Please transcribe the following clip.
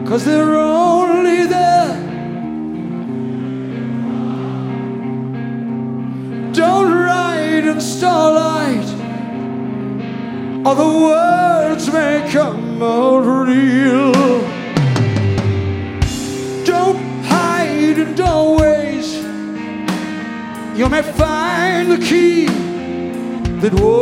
'cause they're only there. Don't write in starlight, or the words may come out real. Don't hide in doorways, you may find the key that